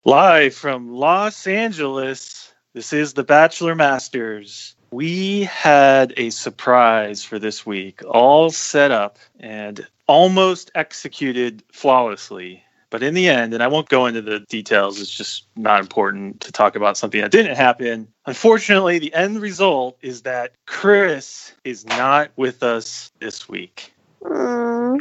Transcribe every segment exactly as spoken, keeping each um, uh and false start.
Live from Los Angeles, this is the Bachelor Masters. We had a surprise for this week, all set up and almost executed flawlessly. But in the end, and I won't go into the details, it's just not important to talk about something that didn't happen. Unfortunately, the end result is that Chris is not with us this week. Mm.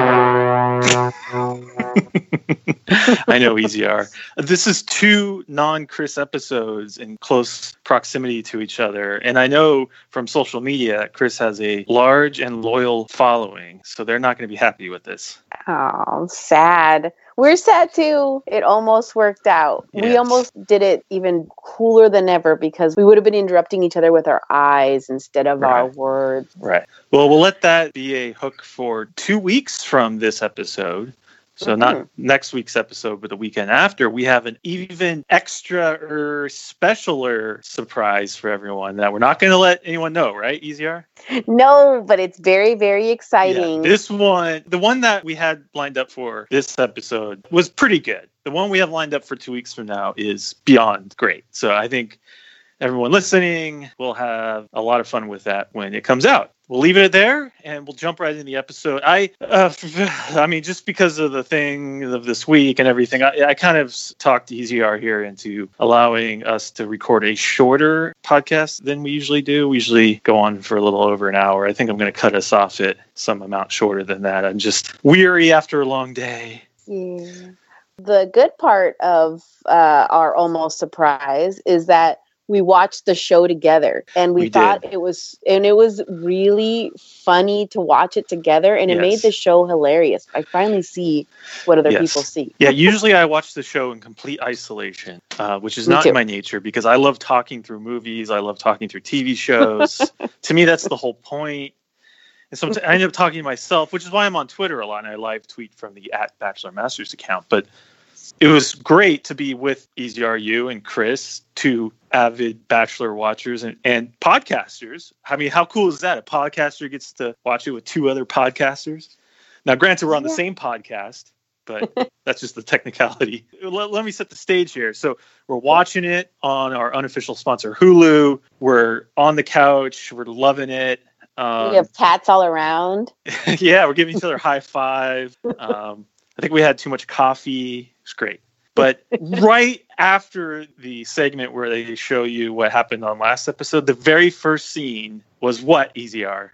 I know, E Z R. This is two non-Chris episodes in close proximity to each other. And I know from social media that Chris has a large and loyal following. So they're not going to be happy with this. Oh, sad. We're sad too. It almost worked out. Yes. We almost did it even cooler than ever because we would have been interrupting each other with our eyes instead of Right. our words. Right. Well, we'll let that be a hook for two weeks from this episode. So Mm-hmm. not next week's episode, but the weekend after, we have an even extra or specialer surprise for everyone that we're not going to let anyone know, right, E Z R? No, but it's very, very exciting. Yeah, this one, the one that we had lined up for this episode was pretty good. The one we have lined up for two weeks from now is beyond great. So I think everyone listening will have a lot of fun with that when it comes out. We'll leave it there and we'll jump right in the episode. I, uh, I mean, just because of the thing of this week and everything, I, I kind of talked E Z R here into allowing us to record a shorter podcast than we usually do. We usually go on for a little over an hour. I think I'm going to cut us off at some amount shorter than that. I'm just weary after a long day. Yeah. The good part of uh, our almost surprise is that we watched the show together and we, We thought did. it was, and it was really funny to watch it together and it Yes. made the show hilarious. I finally see what other Yes. people see. Yeah, usually I watch the show in complete isolation, uh, which is Me not too. in my nature because I love talking through movies. I love talking through T V shows. To me, that's the whole point. And sometimes I end up talking to myself, which is why I'm on Twitter a lot and I live tweet from the at Bachelor Masters account. But it was great to be with E Z R U and Chris, two avid Bachelor watchers and, and podcasters. I mean, how cool is that? A podcaster gets to watch it with two other podcasters. Now, granted, we're on the Yeah. same podcast, but that's just the technicality. Let, let me set the stage here. So we're watching it on our unofficial sponsor, Hulu. We're on the couch. We're loving it. Um, We have cats all around. yeah, we're giving each other a high five. Um, I think we had too much coffee. It's great. But right after the segment where they show you what happened on last episode, the very first scene was what, E Z R?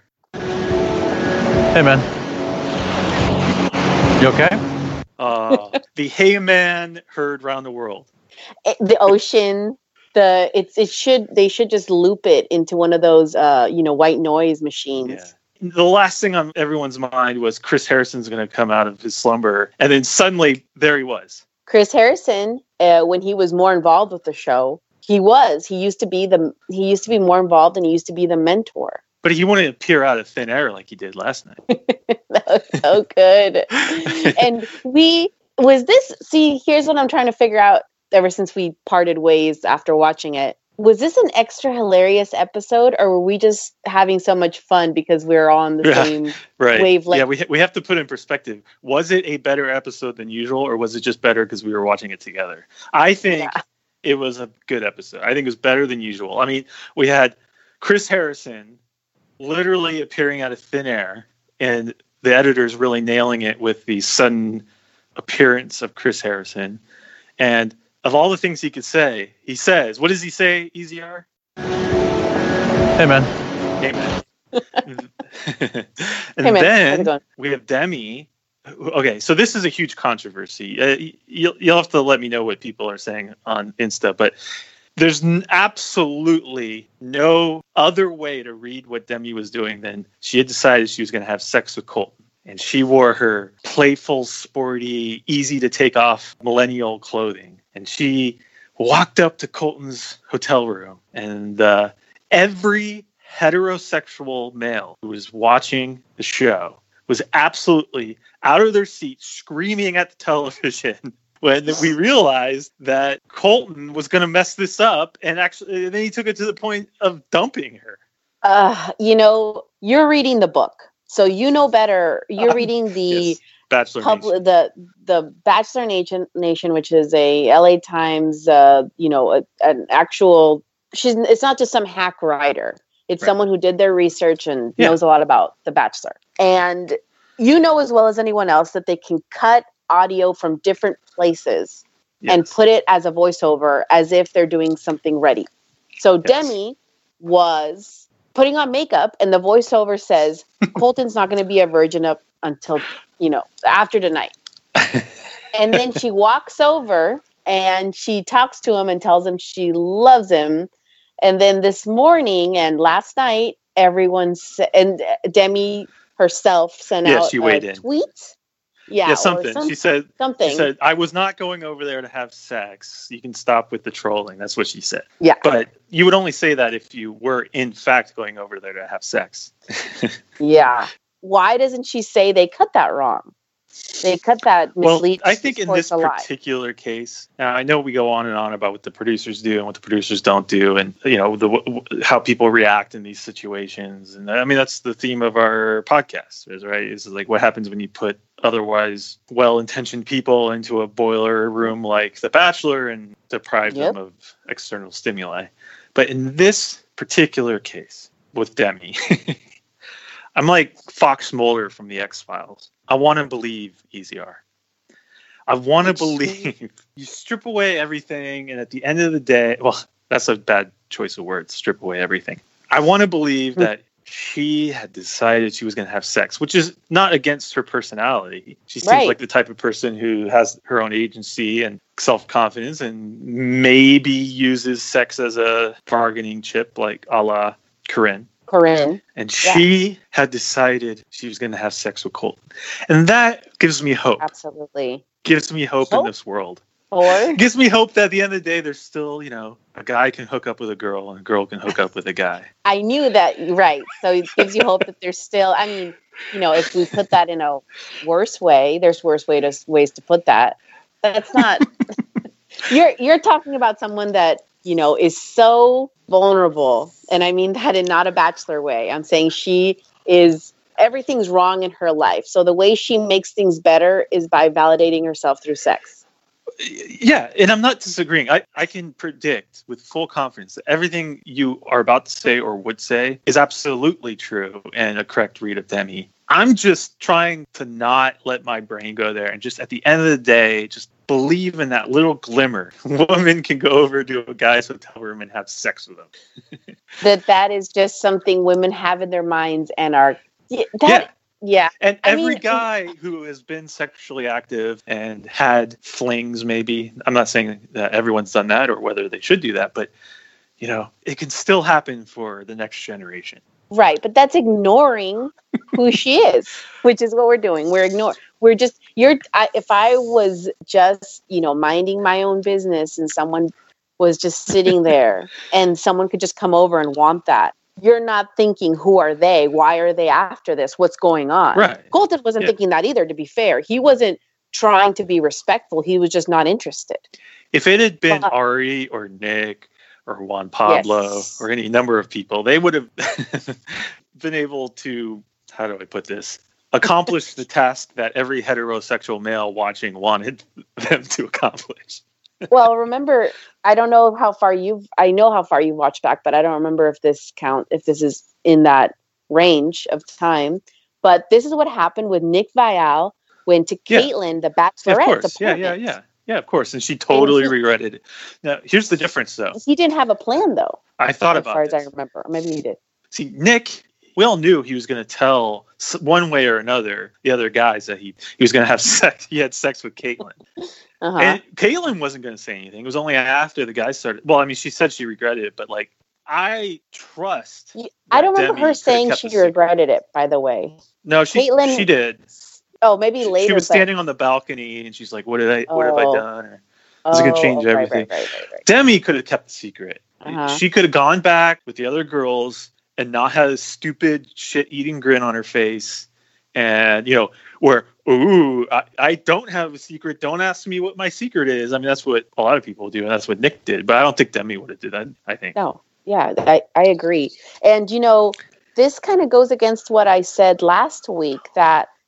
Hey, man. You okay? Uh, the Hey Man heard round the world. It- the ocean, the it's it should they should just loop it into one of those uh you know white noise machines. Yeah. The last thing on everyone's mind was Chris Harrison's going to come out of his slumber. And then suddenly, there he was. Chris Harrison, uh, when he was more involved with the show, he was. He used to be the. He used to be more involved, and he used to be the mentor. But he wouldn't appear out of thin air like he did last night. That was so good. And we was this. See, here's what I'm trying to figure out. Ever since we parted ways after watching it, was this an extra hilarious episode, or were we just having so much fun because we were all on the Yeah. same Right. wavelength? Yeah, we, ha- we have to put in perspective. Was it a better episode than usual, or was it just better because we were watching it together? I think Yeah. it was a good episode. I think it was better than usual. I mean, we had Chris Harrison literally appearing out of thin air, and the editors really nailing it with the sudden appearance of Chris Harrison. And of all the things he could say, he says, what does he say, E Z R? Hey, man. Hey, man. and Hey, man. How's it then going? we have Demi. Okay, so this is a huge controversy. Uh, you'll, you'll have to let me know what people are saying on Insta, but there's n- absolutely no other way to read what Demi was doing than she had decided she was going to have sex with Colton. And she wore her playful, sporty, easy to take off millennial clothing. And she walked up to Colton's hotel room, and uh, every heterosexual male who was watching the show was absolutely out of their seats screaming at the television when we realized that Colton was going to mess this up, and actually and then he took it to the point of dumping her. Uh, you know, you're reading the book, so you know better. You're Um, reading the yes. Bachelor public Nation. the the Bachelor Nation Nation, which is a L A Times, uh, you know, a, an actual. She's. It's not just some hack writer. It's Right. someone who did their research and Yeah. knows a lot about The Bachelor. And you know as well as anyone else that they can cut audio from different places and Yes. put it as a voiceover as if they're doing something ready. So Yes. Demi was putting on makeup, and the voiceover says Colton's not going to be a virgin up until, you know, after tonight. And then she walks over and she talks to him and tells him she loves him. And then this morning and last night, everyone's and Demi herself sent Yeah, out she a weighed in. tweet. Yeah, Yeah, or something. some- she said. something. She said, "I was not going over there to have sex. You can stop with the trolling." That's what she said. Yeah. But you would only say that if you were in fact going over there to have sex. Yeah. Why doesn't she say they cut that wrong? They cut that Well, mislead. I think in this a lie. particular case, uh, I know we go on and on about what the producers do and what the producers don't do, and you know the w- how people react in these situations. And I mean that's the theme of our podcast, is right? Is like what happens when you put otherwise well-intentioned people into a boiler room like The Bachelor and deprive Yep. them of external stimuli. But in this particular case with Demi, I'm like Fox Mulder from the X-Files. I want to believe E Z R. I want to Which- believe you strip away everything, and at the end of the day, well, that's a bad choice of words, strip away everything. I want to believe Hmm. that she had decided she was going to have sex, which is not against her personality. She seems Right. like the type of person who has her own agency and self-confidence and maybe uses sex as a bargaining chip, like a la Corinne. Corinne. And she had decided she was going to have sex with Colton. And that gives me hope. Absolutely. Gives me hope, in Hope? this world. Or Gives me hope that at the end of the day, there's still, you know, a guy can hook up with a girl and a girl can hook up with a guy. I knew that, right. So it gives you hope that there's still, I mean, you know, if we put that in a worse way, there's worse way to, ways to put that. That's not, you're, you're talking about someone that, you know, is so vulnerable. And I mean that in not a Bachelor way. I'm saying she is, everything's wrong in her life. So the way she makes things better is by validating herself through sex. Yeah, and I'm not disagreeing. I, I can predict with full confidence that everything you are about to say or would say is absolutely true and a correct read of Demi. I'm just trying to not let my brain go there and just at the end of the day, just believe in that little glimmer. Women can go over to a guy's hotel room and have sex with them. That that is just something women have in their minds and are, yeah, that, Yeah. yeah. And I every mean- guy who has been sexually active and had flings, maybe, I'm not saying that everyone's done that or whether they should do that, but, you know, it can still happen for the next generation. Right, but that's ignoring who she is, which is what we're doing. We're ignore. We're just you're. I, if I was just you know minding my own business and someone was just sitting there and someone could just come over and want that, you're not thinking who are they? Why are they after this? What's going on? Right. Colton wasn't Yeah. thinking that either. To be fair, he wasn't trying to be respectful. He was just not interested. If it had been But- Ari or Nick or Juan Pablo Yes. or any number of people, they would have been able to, how do I put this, accomplish the task that every heterosexual male watching wanted them to accomplish. Well, remember, I don't know how far you've, I know how far you've watched back, but I don't remember if this count, if this is in that range of time. But this is what happened with Nick Viall when to Yeah. Caitlyn, the Yeah, of Bachelorette's course. Yeah, apartment. yeah, yeah. Yeah, of course. And she totally he- regretted it. Now, here's the difference, though. He didn't have a plan, though, I thought as about far as I this. remember. Or maybe he did. See, Nick, we all knew he was going to tell s- one way or another the other guys that he, he was going to have sex. He had sex with Caitlyn. Uh-huh. And Caitlyn wasn't going to say anything. It was only after the guys started. Well, I mean, she said she regretted it, but like, I trust. Y- I don't that remember Demi her could've saying kept she a secret. regretted it, by the way. No, she Caitlyn- she did. Oh, maybe She- later. She was but- standing on the balcony and she's like, "What did I? What have I Oh. done?" Or, This is gonna change right, everything. Right, right, right, right. Demi could have kept the secret. Uh-huh. She could have gone back with the other girls and not had a stupid shit-eating grin on her face, and you know, where ooh, I, I don't have a secret. Don't ask me what my secret is. I mean, that's what a lot of people do, and that's what Nick did. But I don't think Demi would have did that. I think. No, yeah, I, I agree. And, you know, this kind of goes against what I said last week, that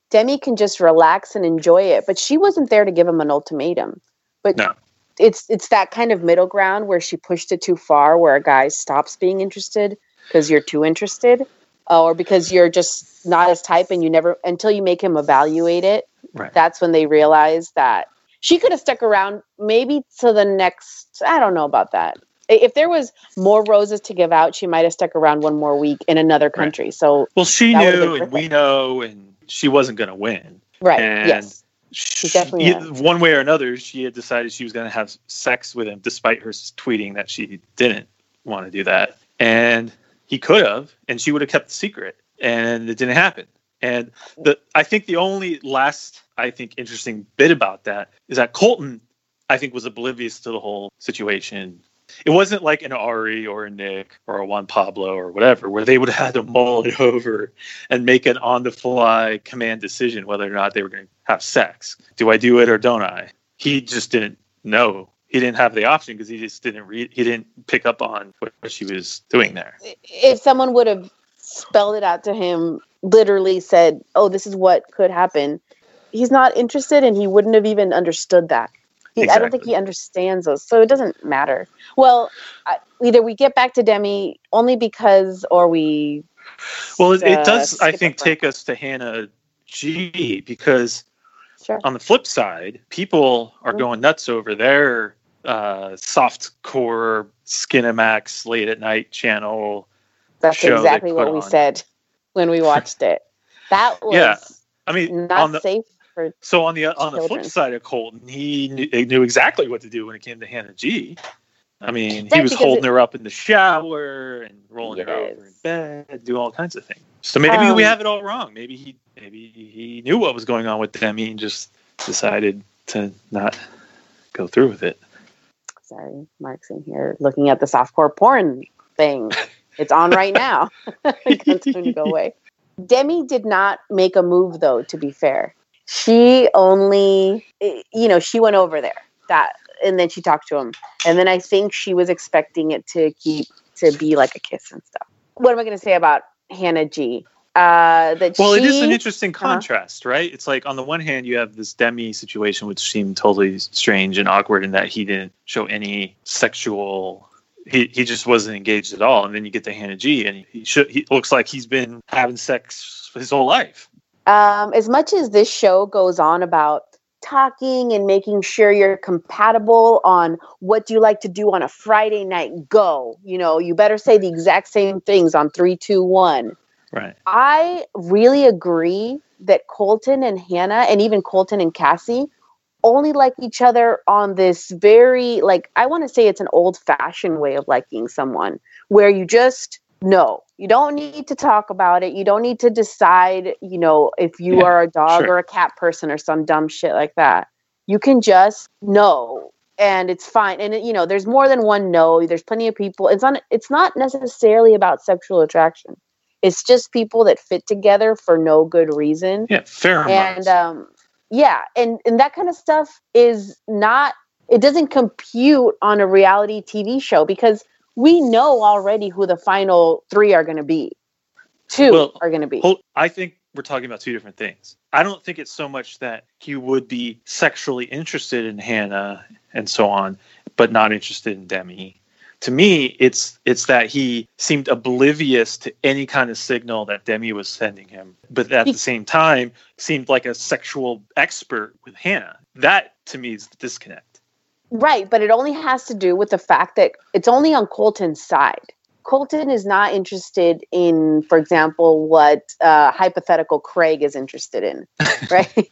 Demi can just relax and enjoy it. But she wasn't there to give him an ultimatum. But No. it's it's that kind of middle ground where she pushed it too far, where a guy stops being interested because you're too interested, uh, or because you're just not his type, and you never until you make him evaluate it. Right. That's when they realize that she could have stuck around maybe to the next. I don't know about that. If there was more roses to give out, she might have stuck around one more week in another country. Right. So well, she that would've knew, been and perfect. we know, and she wasn't going to win. Right. And yes. She, definitely either, one way or another, she had decided she was going to have sex with him, despite her tweeting that she didn't want to do that. And he could have, and she would have kept the secret, and it didn't happen. And the I think the only last, I think, interesting bit about that is that Colton, I think, was oblivious to the whole situation. It wasn't like an Ari or a Nick or a Juan Pablo or whatever, where they would have had to mull it over and make an on-the-fly command decision whether or not they were going to have sex. Do I do it or don't I? He just didn't know. He didn't have the option because he just didn't read. He didn't pick up on what she was doing there. If someone would have spelled it out to him, literally said, "Oh, this is what could happen," he's not interested, and he wouldn't have even understood that. He, exactly. I don't think he understands us, so it doesn't matter. Well, I, either we get back to Demi only because, or we. Well, it, it does, uh, I think, take us to Hannah G, because sure. on the flip side, people are mm-hmm. going nuts over their uh, soft-core Skinamax late at night channel. That's show exactly what on. we said when we watched it. That was yeah. I mean, not on the, safe. For so on the on the children. flip side of Colton, he knew, he knew exactly what to do when it came to Hannah G. I mean, right, he was holding it, her up in the shower and rolling yes. her over in bed, do all kinds of things. So maybe um, we have it all wrong. Maybe he maybe he knew what was going on with Demi and just decided to not go through with it. Sorry, Mark's in here looking at the softcore porn thing. It's on right now. It's going to go away. Demi did not make a move, though, to be fair. She only, you know, she went over there. That, and then she talked to him. And then I think she was expecting it to keep, to be like a kiss and stuff. What am I going to say about Hannah G? Uh, that well, she, it is an interesting contrast, uh-huh. right? It's like, on the one hand, you have this Demi situation, which seemed totally strange and awkward in that he didn't show any sexual... He he just wasn't engaged at all, and then you get to Hannah G, and he should. He looks like he's been having sex his whole life. Um, as much as this show goes on about talking and making sure you're compatible on what do you like to do on a Friday night, go. You know, you better say the exact same things on three, two, one. Right. I really agree that Colton and Hannah, and even Colton and Cassie, only like each other on this very, like, I want to say it's an old-fashioned way of liking someone, where you just know. You don't need to talk about it. You don't need to decide, you know, if you yeah, are a dog sure. or a cat person or some dumb shit like that. You can just know, and it's fine. And, you know, there's more than one no. There's plenty of people. It's not, it's not necessarily about sexual attraction. It's just people that fit together for no good reason. Yeah, pheromones. And, um, yeah, and, and that kind of stuff is not, it doesn't compute on a reality T V show because we know already who the final three are going to be. Two well, are going to be. Hold, I think we're talking about two different things. I don't think it's so much that he would be sexually interested in Hannah and so on, but not interested in Demi. To me, it's it's that he seemed oblivious to any kind of signal that Demi was sending him, but at the same time seemed like a sexual expert with Hannah. That, to me, is the disconnect. Right, but it only has to do with the fact that it's only on Colton's side. Colton is not interested in, for example, what uh, hypothetical Craig is interested in, right?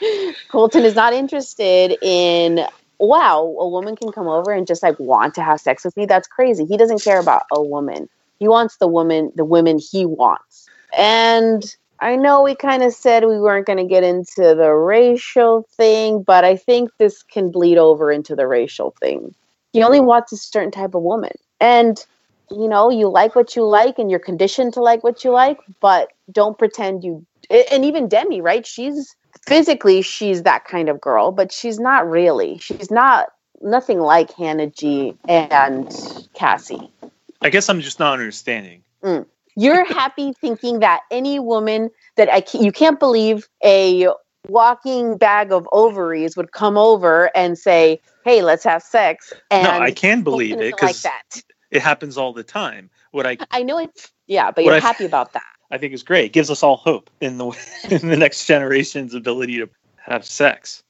Colton is not interested in... wow, a woman can come over and just like want to have sex with me. That's crazy. He doesn't care about a woman. He wants the woman, the women he wants. And I know we kind of said we weren't going to get into the racial thing, but I think this can bleed over into the racial thing. He only wants a certain type of woman. And, you know, you like what you like and you're conditioned to like what you like, but don't pretend you, and even Demi, right? She's, physically, she's that kind of girl, but she's not really. She's not nothing like Hannah G and Cassie. I guess I'm just not understanding. Mm. You're happy thinking that any woman that I ca- you can't believe a walking bag of ovaries would come over and say, "Hey, let's have sex." And No, I can Colton believe it isn't like because that. it happens all the time. What I I know it's yeah, but What you're I- happy about that. I think is great. It gives us all hope in the in the next generation's ability to have sex.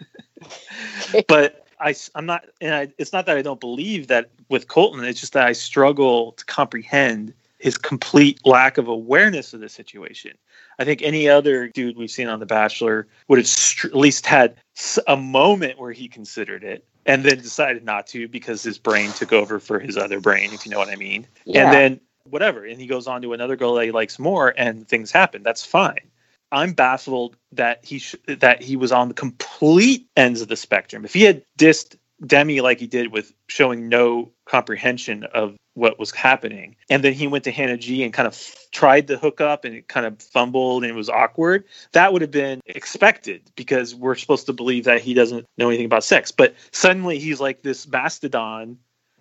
But I, I'm not, and I, it's not that I don't believe that with Colton. It's just that I struggle to comprehend his complete lack of awareness of the situation. I think any other dude we've seen on The Bachelor would have str- at least had s- a moment where he considered it and then decided not to because his brain took over for his other brain, if you know what I mean. Yeah. And then whatever, and he goes on to another girl that he likes more, and things happen. That's fine. I'm baffled that he sh- that he was on the complete ends of the spectrum. If he had dissed Demi like he did with showing no comprehension of what was happening, and then he went to Hannah G and kind of f- tried to hook up and it kind of fumbled and it was awkward, that would have been expected because we're supposed to believe that he doesn't know anything about sex. But suddenly he's like this mastodon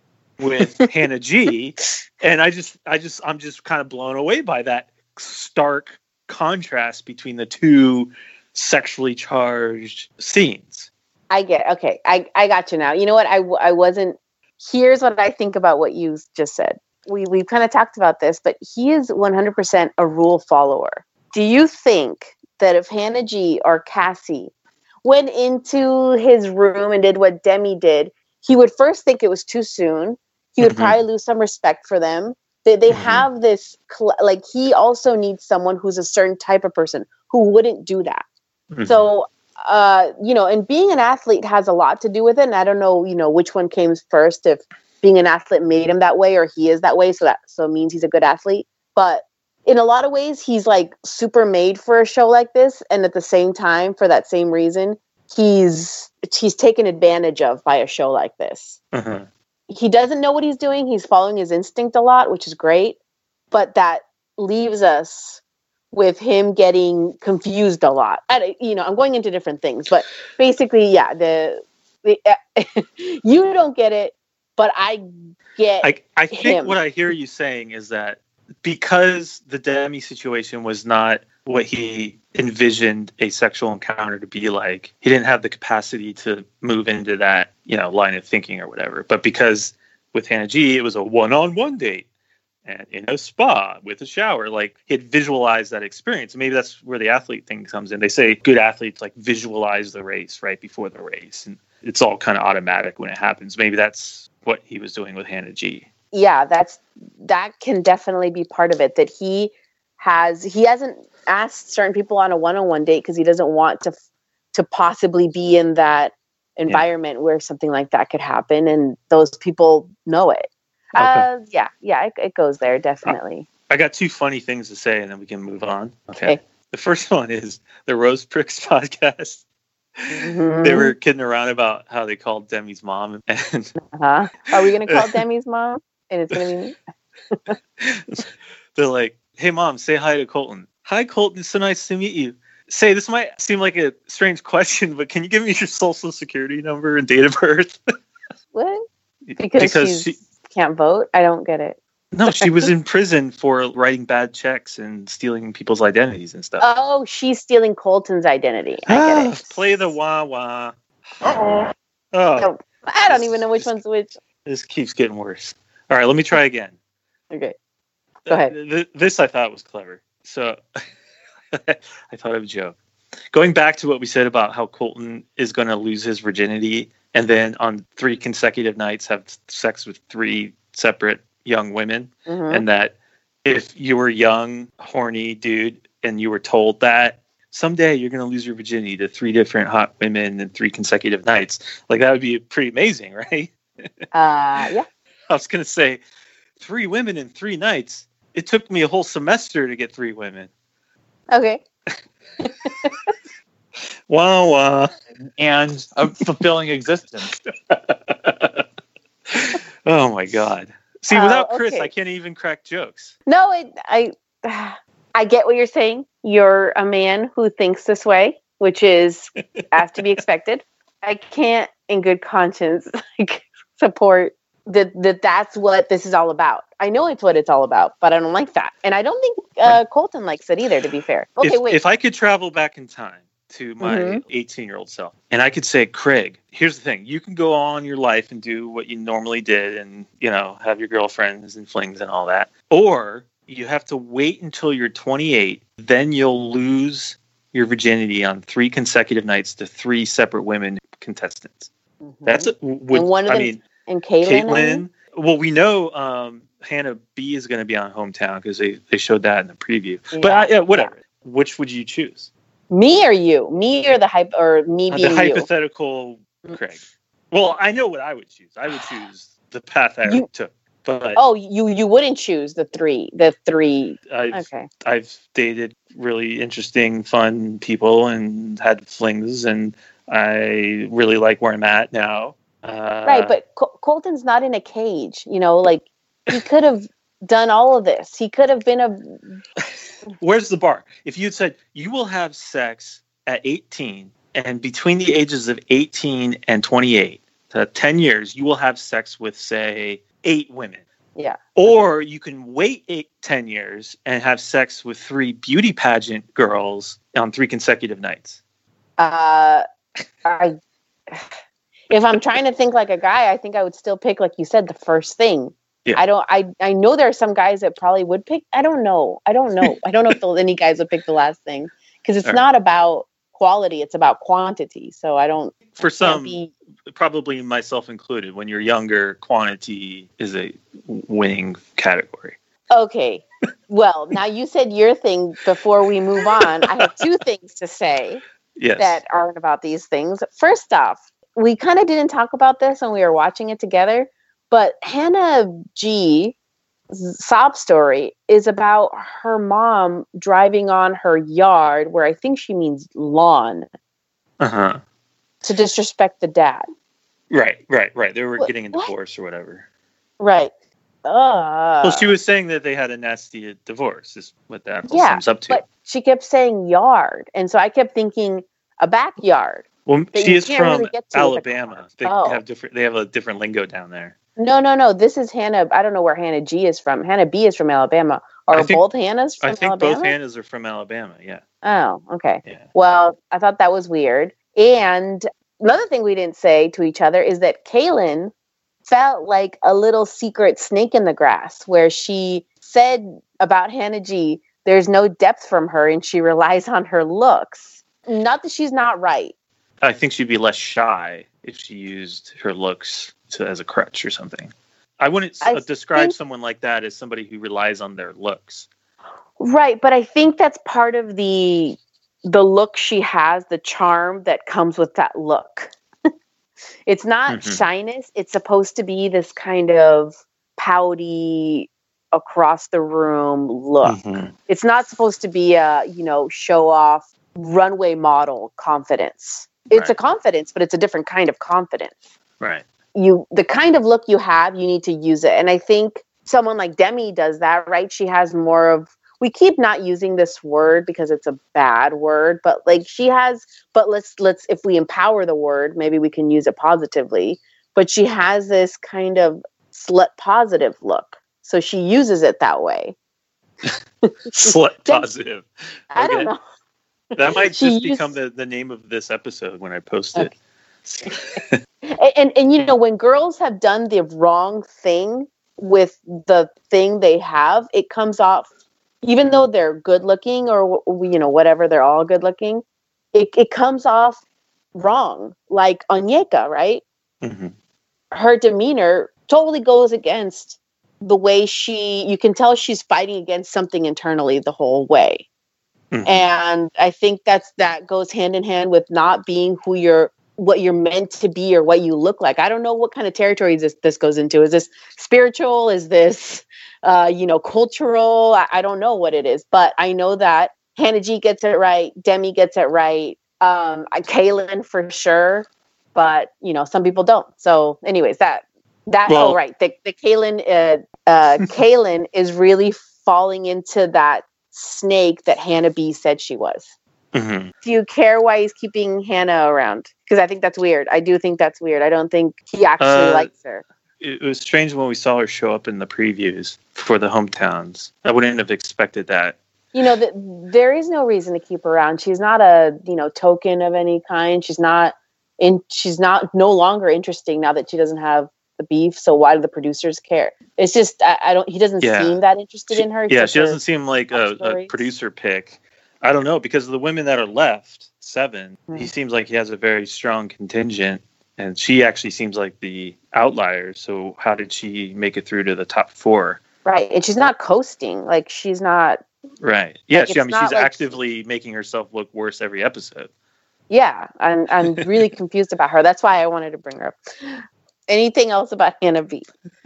with Hannah G, and I just, I just, I'm just kind of blown away by that stark contrast between the two sexually charged scenes. I get okay. I, I got you now. You know what? I, w- I wasn't. Here's what I think about what you just said. We we've kind of talked about this, but he is one hundred percent a rule follower. Do you think that if Hannah G or Cassie went into his room and did what Demi did, he would first think it was too soon. He would Mm-hmm. probably lose some respect for them. They they Mm-hmm. have this cl- like he also needs someone who's a certain type of person who wouldn't do that. Mm-hmm. So, uh, you know, and being an athlete has a lot to do with it. And I don't know, you know, which one came first, if being an athlete made him that way or he is that way. So that so it means he's a good athlete. But in a lot of ways, he's like super made for a show like this. And at the same time, for that same reason, he's he's taken advantage of by a show like this. Uh-huh. He doesn't know what he's doing. He's following his instinct a lot, which is great. But that leaves us with him getting confused a lot. I, you know, I'm going into different things, but basically, yeah, the, the uh, you don't get it, but I get I, I think him. what I hear you saying is that because the Demi situation was not what he envisioned a sexual encounter to be like, he didn't have the capacity to move into that, you know, line of thinking or whatever. But because with Hannah G, it was a one-on-one date and in a spa with a shower, like he had visualized that experience. Maybe that's where the athlete thing comes in. They say good athletes like visualize the race right before the race, and it's all kind of automatic when it happens. Maybe that's what he was doing with Hannah G. Yeah, that's that can definitely be part of it. That he has he hasn't asked certain people on a one-on-one date because he doesn't want to to possibly be in that environment yeah. where something like that could happen, and those people know it. Okay. Uh, yeah, yeah, it, it goes there definitely. I got two funny things to say, and then we can move on. Okay. okay. The first one is the Rose Pricks podcast. Mm-hmm. They were kidding around about how they called Demi's mom, and uh-huh. Are we going to call Demi's mom? And it's going to be me. They're like, "Hey, mom, say hi to Colton." "Hi, Colton. It's so nice to meet you." Say, this might seem like a strange question, but can you give me your social security number and date of birth? What? Because, because she can't vote? I don't get it. No, she was in prison for writing bad checks and stealing people's identities and stuff. Oh, she's stealing Colton's identity. I ah, get it. Play the wah wah. Uh-oh. Oh. No, I don't even know which one's which. This keeps getting worse. All right, let me try again. Okay. Go ahead. Uh, this I thought was clever. So I thought of a joke. Going back to what we said about how Colton is going to lose his virginity and then on three consecutive nights have sex with three separate young women, mm-hmm. and that if you were a young, horny dude and you were told that someday you're going to lose your virginity to three different hot women in three consecutive nights, like that would be pretty amazing, right? Uh, yeah. I was going to say three women in three nights. It took me a whole semester to get three women. Okay. Wah wah. And a fulfilling existence. Oh my God. See, uh, without Chris, okay. I can't even crack jokes. No, it, I I get what you're saying. You're a man who thinks this way, which is as to be expected. I can't, in good conscience, like, support that, that that's what this is all about. I know it's what it's all about, but I don't like that. And I don't think uh, Colton likes it either, to be fair. Okay, if, wait. If I could travel back in time to my eighteen-year-old mm-hmm. self, and I could say, Craig, here's the thing. You can go on your life and do what you normally did and, you know, have your girlfriends and flings and all that. Or you have to wait until you're twenty-eight. Then you'll lose your virginity on three consecutive nights to three separate women contestants. Mm-hmm. That's a, would, and one of I them, mean, and Caitlin. Caitlin well, we know um, Hannah B is going to be on Hometown because they, they showed that in the preview. Yeah. But I, yeah, whatever. Yeah. Which would you choose? Me or you? Me or the hype or me uh, being the hypothetical you? Craig. Well, I know what I would choose. I would choose the path I you, took. But oh, you you wouldn't choose the three. The three. I've, okay. I've dated really interesting, fun people and had flings, and I really like where I'm at now. Uh, right, but Col- Colton's not in a cage. You know, like he could have done all of this. He could have been a. Where's the bar? If you'd said you will have sex at eighteen, and between the ages of eighteen and twenty-eight, to ten years, you will have sex with, say, eight women. Yeah. Or you can wait eight, ten years and have sex with three beauty pageant girls on three consecutive nights. Uh, I. If I'm trying to think like a guy, I think I would still pick, like you said, the first thing. Yeah. I don't. I I know there are some guys that probably would pick. I don't know. I don't know. I don't know if any guys would pick the last thing because it's All not right. about quality. It's about quantity. So I don't. For I some, be... probably myself included, when you're younger, quantity is a winning category. Okay. Well, now you said your thing before we move on. I have two things to say yes. that aren't about these things. First off, we kind of didn't talk about this when we were watching it together. But Hannah G's sob story is about her mom driving on her yard, where I think she means lawn, uh-huh. to disrespect the dad. Right, right, right. They were what, getting a divorce what? or whatever. Right. Uh, well, she was saying that they had a nasty divorce, is what that yeah, sums up to. But she kept saying yard. And so I kept thinking a backyard. Well, she is from really Alabama. They oh. have different. They have a different lingo down there. No, no, no. This is Hannah. I don't know where Hannah G is from. Hannah B is from Alabama. Are think, both Hannahs from Alabama? I think Alabama? both Hannahs are from Alabama, yeah. Oh, okay. Yeah. Well, I thought that was weird. And another thing we didn't say to each other is that Kaylin felt like a little secret snake in the grass, where she said about Hannah G, there's no depth from her and she relies on her looks. Not that she's not right. I think she'd be less shy if she used her looks to, as a crutch or something. I wouldn't I uh, describe think, someone like that as somebody who relies on their looks. Right, but I think that's part of the the look she has, the charm that comes with that look. It's not mm-hmm. shyness. It's supposed to be this kind of pouty, across the room look. Mm-hmm. It's not supposed to be a, you know, show off runway model confidence. It's right. a confidence, but it's a different kind of confidence. Right. You, the kind of look you have, you need to use it. And I think someone like Demi does that, right? She has more of, we keep not using this word because it's a bad word, but like she has, but let's, let's, if we empower the word, maybe we can use it positively, but she has this kind of slut positive look. So she uses it that way. Slut positive. I okay. don't know. That might just used... become the, the name of this episode when I post it. Okay. and, and, and, you know, when girls have done the wrong thing with the thing they have, it comes off, even though they're good looking or, you know, whatever, they're all good looking, it, it comes off wrong. Like Onyeka, right? Mm-hmm. Her demeanor totally goes against the way she, you can tell she's fighting against something internally the whole way. Mm-hmm. And I think that's, that goes hand in hand with not being who you're, what you're meant to be or what you look like. I don't know what kind of territory this, this goes into. Is this spiritual? Is this, uh, you know, cultural? I, I don't know what it is, but I know that Hannah G gets it right. Demi gets it right. Um, Kaylin for sure, but you know, some people don't. So anyways, that, that, well, oh, right. The, the Kaylin, uh, uh, Kaylin is really falling into that snake that Hannah B said she was. Mm-hmm. Do you care why he's keeping Hannah around? Because I think that's weird. I do think that's weird. I don't think he actually uh, likes her. it was strange when we saw her show up in the previews for the hometowns. I wouldn't have expected that. You know, that there is no reason to keep her around. She's not a, you know, token of any kind. She's not in, she's not no longer interesting now that she doesn't have the beef. So why do the producers care? It's just, I, I don't, he doesn't Yeah. seem that interested She, in her. yeah, except she for doesn't seem like a, a producer pick. I don't know, because of the women that are left, seven, Hmm. he seems like he has a very strong contingent, and she actually seems like the outlier. So how did she make it through to the top four? Right. And she's not coasting. Like, she's not, Right. Yeah, Like, she, I it's mean, not she's like- actively making herself look worse every episode. yeah, I'm, I'm really confused about her. That's why I wanted to bring her up. Anything else about Hannah B?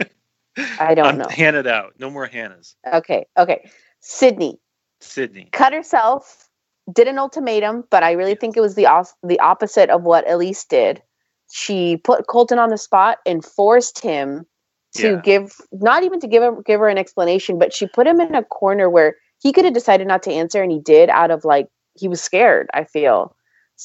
I don't I'm know. Hannah'd out. No more Hannahs. Okay. Okay. Sydney Sydney. cut herself, did an ultimatum, but I really think it was the os- the opposite of what Elise did. She put Colton on the spot and forced him to Yeah. give, not even to give him give her an explanation, but she put him in a corner where he could have decided not to answer, and he did, out of like, he was scared, I feel.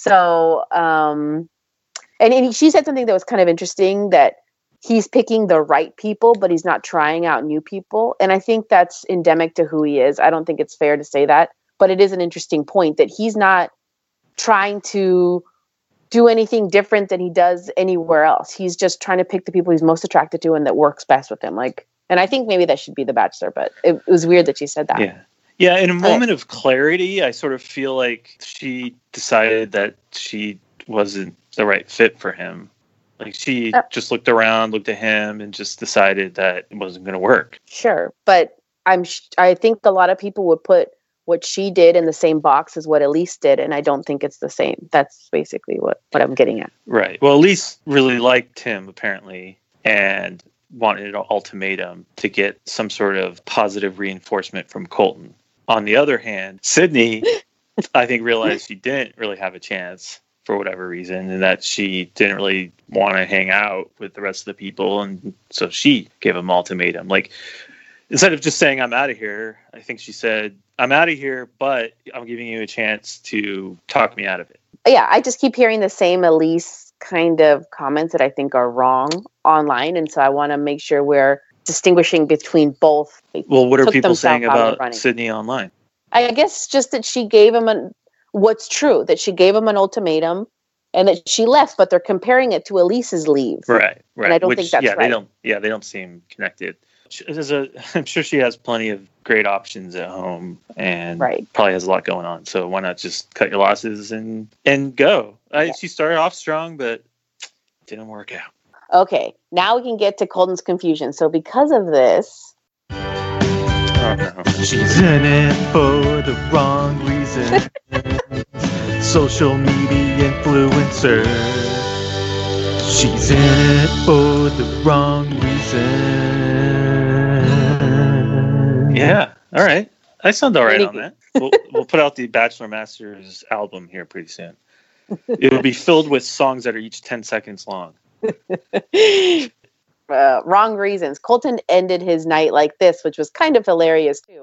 So, um, and, and she said something that was kind of interesting, that he's picking the right people, but he's not trying out new people. And I think that's endemic to who he is. I don't think it's fair to say that, but it is an interesting point that he's not trying to do anything different than he does anywhere else. He's just trying to pick the people he's most attracted to and that works best with him. Like, and I think maybe that should be The Bachelor, but it, it was weird that she said that. Yeah. Yeah, in a Okay. moment of clarity, I sort of feel like she decided that she wasn't the right fit for him. Like, she Uh, just looked around, looked at him, and just decided that it wasn't going to work. Sure, but I'm sh- I think a lot of people would put what she did in the same box as what Elise did, and I don't think it's the same. That's basically what, what I'm getting at. Right. Well, Elise really liked him, apparently, and wanted an ultimatum to get some sort of positive reinforcement from Colton. On the other hand, Sydney, I think, realized she didn't really have a chance for whatever reason, and that she didn't really want to hang out with the rest of the people, and so she gave him an ultimatum. Like, instead of just saying, I'm out of here, I think she said, I'm out of here, but I'm giving you a chance to talk me out of it. Yeah, I just keep hearing the same Elise kind of comments that I think are wrong online, and so I want to make sure we're distinguishing between both. Well, what are Took people themselves saying out of the about running. Sydney online? I guess just that she gave him an what's true, that she gave him an ultimatum and that she left, but they're comparing it to Elise's leave. Right, right. I don't Which, think that's yeah, right. They don't, yeah, they don't seem connected. She- There's a, I'm sure she has plenty of great options at home, and Right. probably has a lot going on. So why not just cut your losses and and go? I, Yeah. She started off strong, but didn't work out. Okay, now we can get to Colton's confusion. So because of this, Oh no. She's in it for the wrong reason. Social media influencer. She's in it for the wrong reason. Yeah. All right. I sound all right Pretty on that. We'll, we'll put out the Bachelor Masters album here pretty soon. It will be filled with songs that are each ten seconds long. uh, wrong reasons. Colton ended his night like this, which was kind of hilarious too.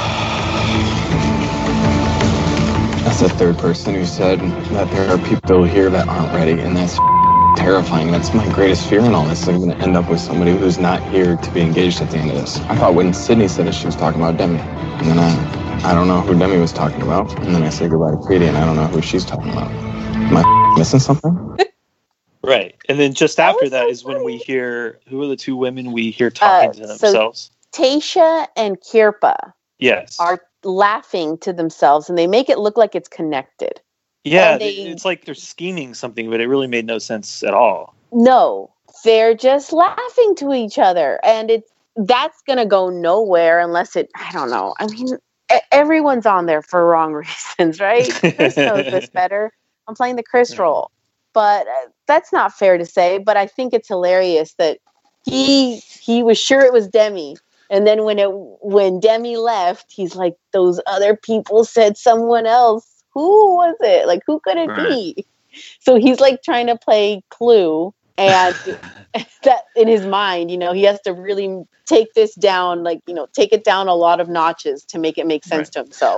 That's the third person who said that there are people here that aren't ready, and that's terrifying. That's my greatest fear in all this. I'm going to end up with somebody who's not here to be engaged at the end of this. I thought when Sydney said it, she was talking about Demi. And then I, I don't know who Demi was talking about. And then I say goodbye to Preeti, and I don't know who she's talking about. Am I missing something? Right. And then just That after was that so is when we funny. hear, who are the two women we hear talking Uh, to so- themselves? Tasha and Kirpa Yes. are laughing to themselves, and they make it look like it's connected. yeah, and they- it's like they're scheming something, but it really made no sense at all. No, they're just laughing to each other, and it's that's gonna go nowhere unless it. I don't know. I mean, e- everyone's on there for wrong reasons, right? Chris knows this better. I'm playing the Chris Yeah. role, but uh, that's not fair to say. But I think it's hilarious that he he was sure it was Demi, and then when it when Demi left, he's like, those other people said someone else. Who was it? Like, who could it be? So he's like trying to play Clue, and that in his mind, you know, he has to really take this down, like, you know, take it down a lot of notches to make it make sense Right. to himself.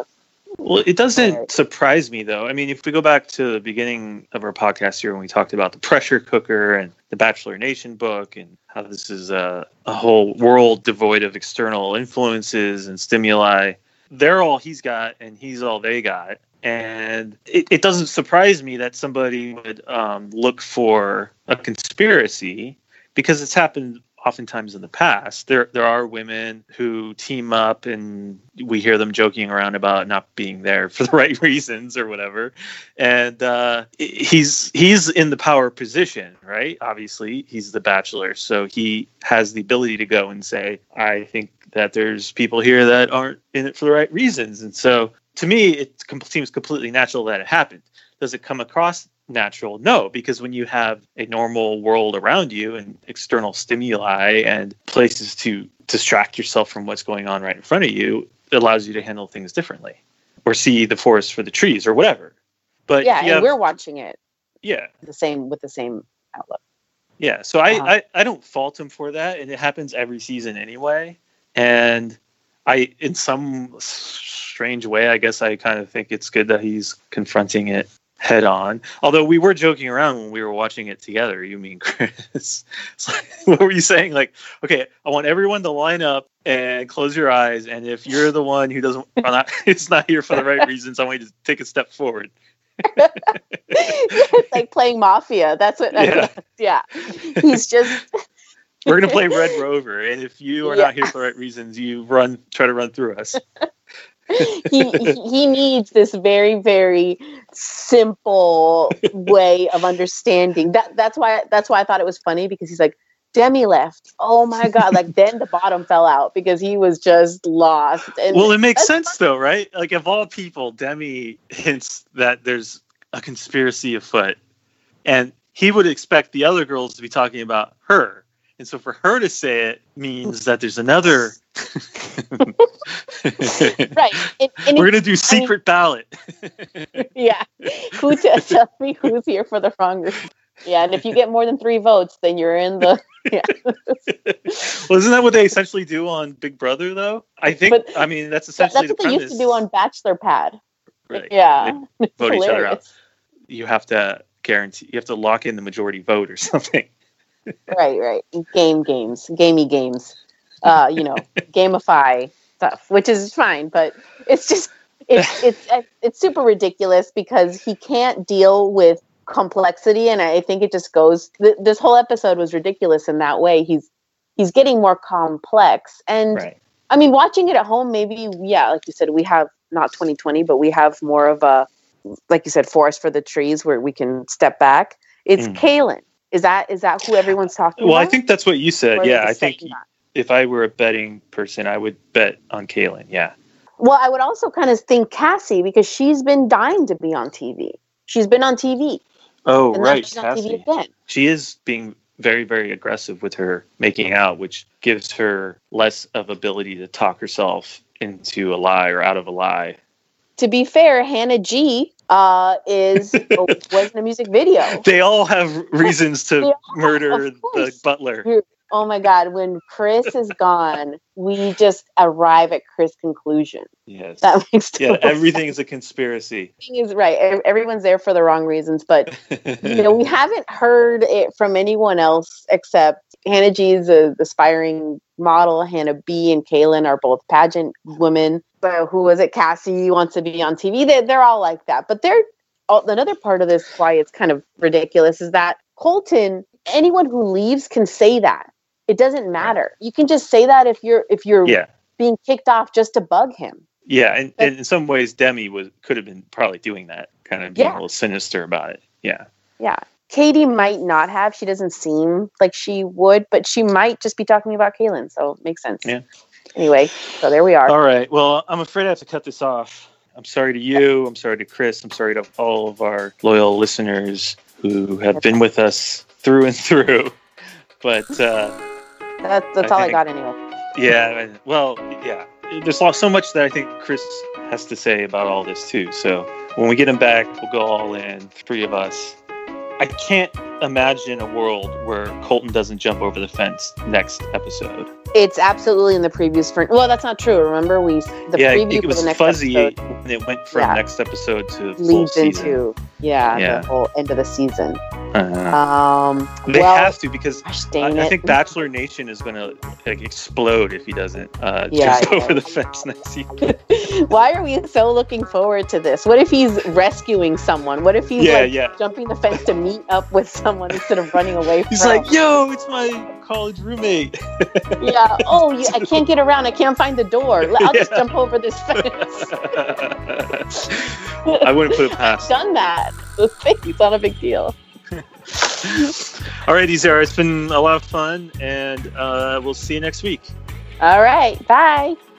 Well, it doesn't Right. surprise me, though. I mean, if we go back to the beginning of our podcast here when we talked about the pressure cooker and the Bachelor Nation book and how this is a, a whole world devoid of external influences and stimuli, they're all he's got and he's all they got. And it, it doesn't surprise me that somebody would um, look for a conspiracy because it's happened oftentimes in the past. There there are women who team up and we hear them joking around about not being there for the right reasons or whatever. And uh, he's he's in the power position, right? Obviously, he's the Bachelor. So he has the ability to go and say, I think that there's people here that aren't in it for the right reasons. And so to me, it com- seems completely natural that it happened. Does it come across natural? No, because when you have a normal world around you and external stimuli and places to distract yourself from what's going on right in front of you, it allows you to handle things differently or see the forest for the trees or whatever. But Yeah, and have, we're watching it yeah, the same with the same outlook. yeah. So I, Uh-huh. I, I don't fault him for that, and it happens every season anyway. And I, in some strange way, I guess I kind of think it's good that he's confronting it head on. Although we were joking around when we were watching it together. You mean Chris? It's like, what were you saying? Like, okay, I want everyone to line up and close your eyes. And if you're the one who doesn't, or not, it's not here for the right reasons, I want you to take a step forward. It's like playing Mafia. That's what. Yeah. Yeah. He's just. We're gonna play Red Rover, and if you are Yeah. not here for the right reasons, you run, try to run through us. he he needs this very very simple way of understanding that that's why that's why I thought it was funny, because he's like, Demi left, oh my god, like then the bottom fell out because he was just lost. And Well, it makes that's sense though, right? Like, of all people, Demi hints that there's a conspiracy afoot, and he would expect the other girls to be talking about her. And so for her to say it means that there's another. right. And, and We're it- gonna do secret ballot. yeah, who t- tell me who's here for the wrong reason? Yeah, and if you get more than three votes, then you're in the. Yeah. Well, isn't that what they essentially do on Big Brother, though? I think. But I mean, that's That's essentially what the they premise. used to do on Bachelor Pad. Right. Yeah, They vote each other hilarious. out. You have to guarantee. You have to lock in the majority vote or something. Right, right. Game games, gamey games. Uh, you know, gamify stuff, which is fine, but it's just it's it's it's super ridiculous because he can't deal with complexity, and I think it just goes. Th- this whole episode was ridiculous in that way. He's he's getting more complex, and Right. I mean, watching it at home, maybe yeah, like you said, we have not twenty twenty, but we have more of a, like you said, forest for the trees where we can step back. It's Mm. Kaylin. Is that is that who everyone's talking Well, about? I think that's what you said. Or are they Yeah, I just think saying that? if I were a betting person, I would bet on Kaylin. Yeah. Well, I would also kind of think Cassie, because she's been dying to be on T V. She's been on T V. Oh, And now right, she's on T V Cassie. again. She is being very, very aggressive with her making out, which gives her less of ability to talk herself into a lie or out of a lie. To be fair, Hannah G uh, is was in a music video. They all have reasons to Yeah, murder of the course. butler. Oh my God! When Chris is gone, we just arrive at Chris' conclusion. Yes. That makes Yeah, total everything is a conspiracy. sense. Is right. Ev- Everyone's there for the wrong reasons, but you know, we haven't heard it from anyone else except Hannah G is a aspiring model. Hannah B and Kaylin are both pageant women. But who was it? Cassie wants to be on T V. They, they're all like that. But they're oh, another part of this why it's kind of ridiculous is that Colton, anyone who leaves can say that. It doesn't matter. You can just say that if you're if you're Yeah. being kicked off just to bug him. Yeah, and, and in some ways, Demi was could have been probably doing that, kind of being Yeah. a little sinister about it. Yeah. Yeah. Katie might not have. She doesn't seem like she would, but she might just be talking about Kaylin. So it makes sense. Yeah. Anyway, so there we are. All right. Well, I'm afraid I have to cut this off. I'm sorry to you. I'm sorry to Chris. I'm sorry to all of our loyal listeners who have been with us through and through. But uh, That, that's I all I think- got anyway. yeah, I- well, yeah. There's lo- so much that I think Chris has to say about all this too. So when we get him back, we'll go all in, three of us. I can't imagine a world where Colton doesn't jump over the fence next episode. It's absolutely in the previews for. Well, that's not true. Remember, we the yeah, preview it for was the next fuzzy episode. when and it went from Yeah. next episode to full leads season. into yeah, Yeah. the whole end of the season. Uh, Um, they well, have to because gosh I, dang I it. think Bachelor Nation is going to like explode if he doesn't uh, Yeah, jump yeah. over the fence next season. Why are we so looking forward to this? What if he's rescuing someone? What if he's Yeah, like yeah. jumping the fence to meet up with someone instead of running away from? He's like, "Yo, it's my college roommate." yeah. Oh, you, I can't get around. I can't find the door. I'll just Yeah. jump over this fence. I wouldn't put it past. Done that. It's not a big deal. All righty, Zara. It's been a lot of fun, and uh, we'll see you next week. All right. Bye.